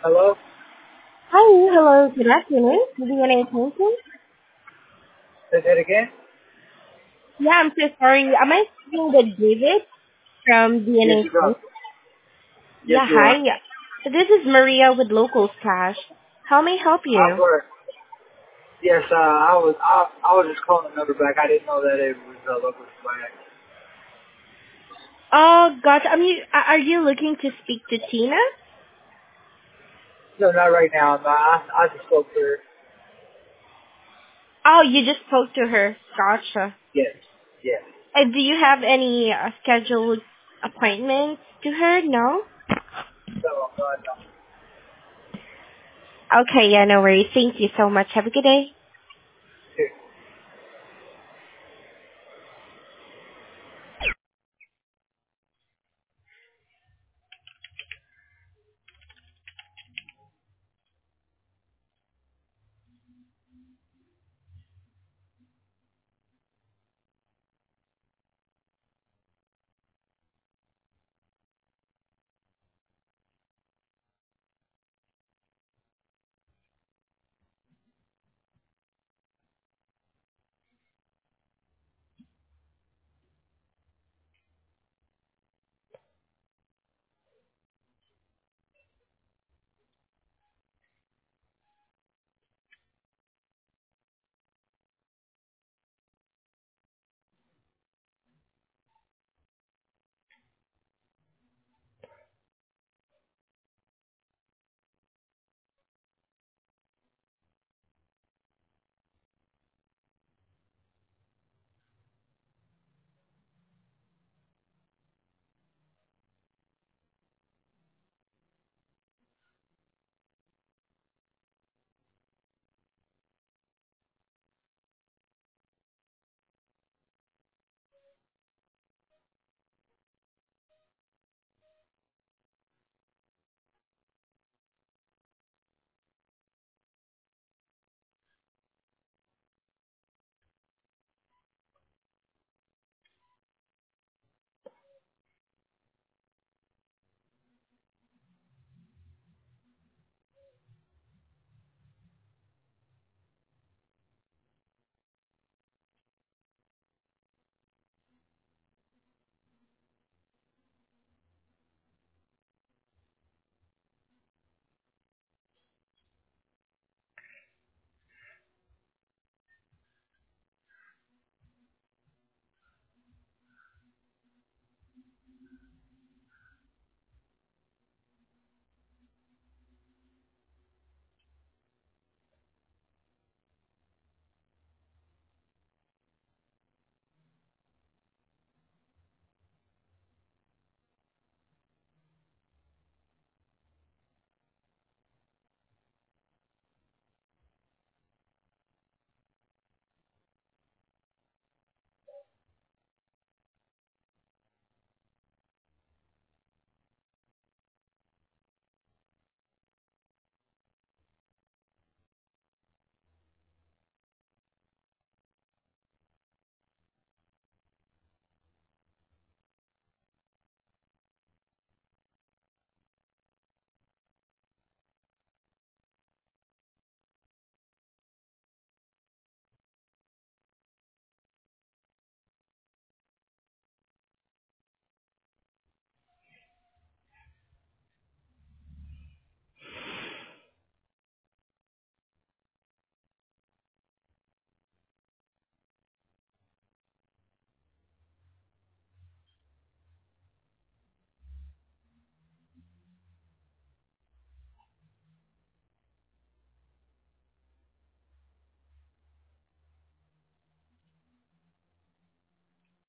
Hello? Hi, hello, good afternoon. Do you want to attention? Say that again? Yeah, I'm so sorry. Am I speaking with David from Yes, DNA you are. Tools? Yes, Yeah, you hi. are. This is Maria with Locals Cash. How may I help I'm you? work. Yes, I was just calling the number back. I didn't know that it was local swag. Oh, gotcha. Are you looking to speak to Tina? No, not right now. No, I just spoke to her. Oh, you just spoke to her. Gotcha. Yes. Yes. Do you have any scheduled appointments to her? No? So, no. Okay, yeah, no worries. Thank you so much. Have a good day.